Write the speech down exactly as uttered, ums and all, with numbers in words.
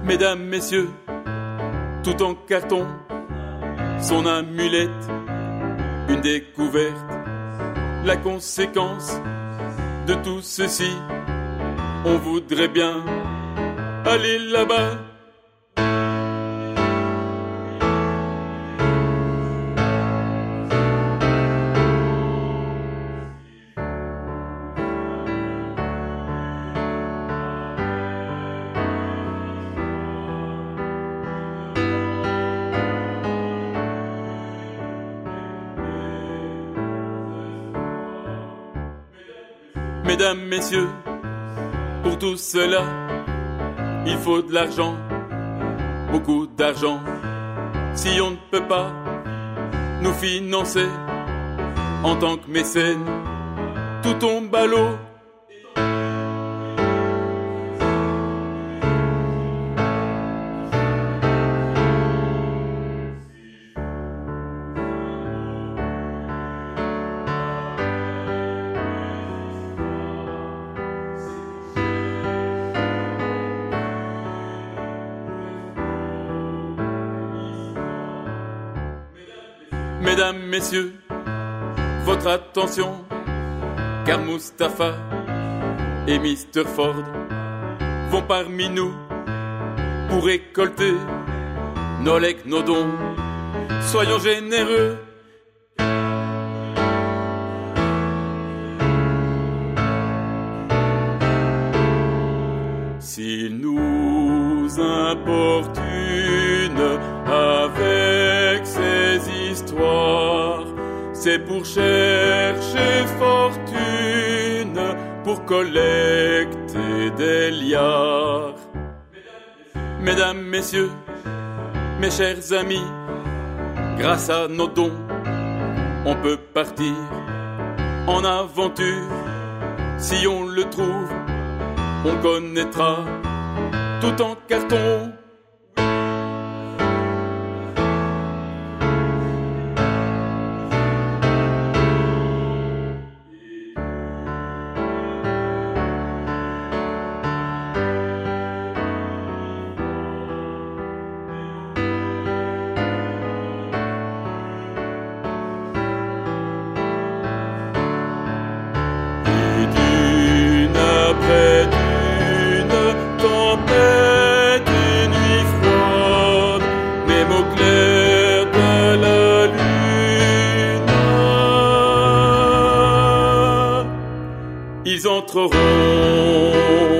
Mesdames, messieurs, tout en carton, son amulette, une découverte. La conséquence de tout ceci, on voudrait bien aller là-bas. Mesdames, messieurs, pour tout cela, il faut de l'argent, beaucoup d'argent. Si on ne peut pas nous financer en tant que mécène, tout tombe à l'eau. Mesdames, messieurs, votre attention, car Mustapha et mister Ford vont parmi nous pour récolter nos legs, nos dons. Soyons généreux. S'ils nous importunent avec ces histoires, c'est pour chercher fortune, pour collecter des liards. Mesdames, messieurs, mes chers amis, grâce à nos dons, on peut partir en aventure. Si on le trouve, on connaîtra tout en carton. Après d'une tempête et nuit froide, même au clair de la lune, ils entreront